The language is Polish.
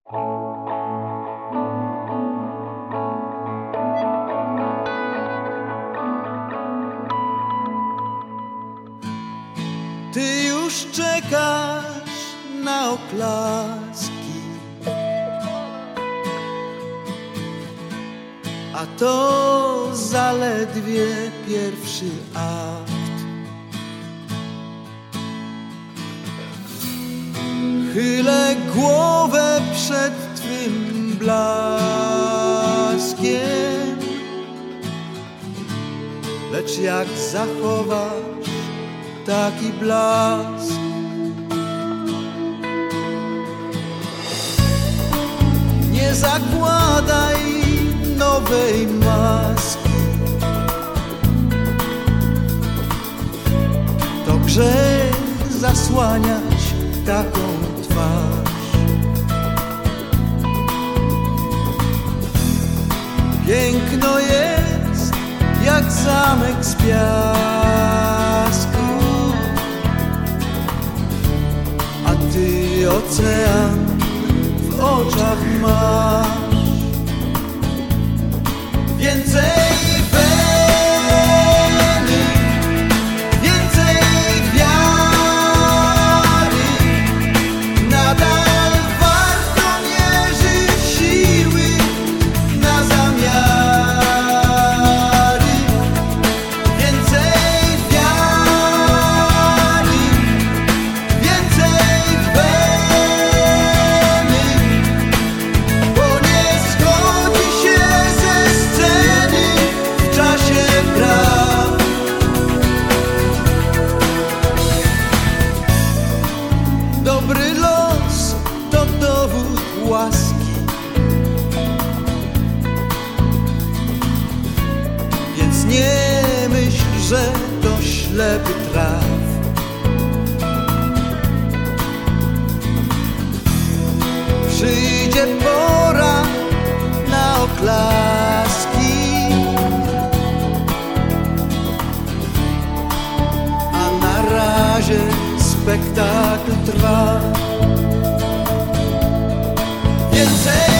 Ty już czekasz na oklaski, a to zaledwie pierwszy akt. Chylę głowę przed twym blaskiem, lecz jak zachowasz taki blask? Nie zakładaj nowej maski, to grzech zasłaniać taką twarz. Piękno jest jak zamek z piasku, a ty ocean w oczach masz. Więcej weny, więcej wiary, nadal warto mierzyć siły na zamiary. Więcej wiary, więcej weny, bo nie schodzi się ze sceny w czasie praw. Dobry los to dowód łaski, więc nie myśl, że to ślepy traf. Przyjdzie pora na oklaski, a na razie spektakl trwa. Więcej